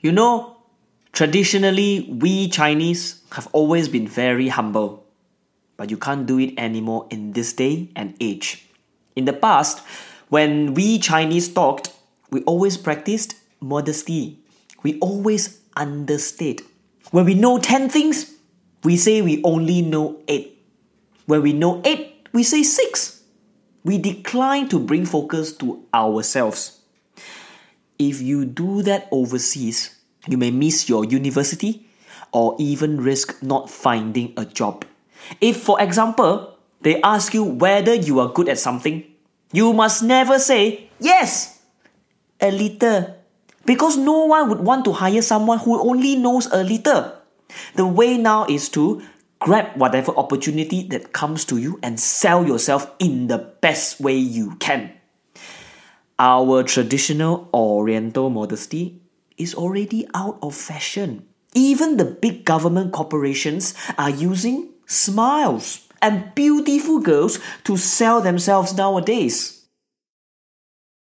You know, traditionally, we Chinese have always been very humble. But you can't do it anymore in this day and age. In the past, when we Chinese talked, we always practiced modesty. We always understate. When we know 10 things, we say we only know 8. When we know 8, we say 6. We decline to bring focus to ourselves. If you do that overseas, you may miss your university or even risk not finding a job. If, for example, they ask you whether you are good at something, you must never say, yes, a little. Because no one would want to hire someone who only knows a little. The way now is to grab whatever opportunity that comes to you and sell yourself in the best way you can. Our traditional Oriental modesty is already out of fashion. Even the big government corporations are using smiles and beautiful girls to sell themselves nowadays.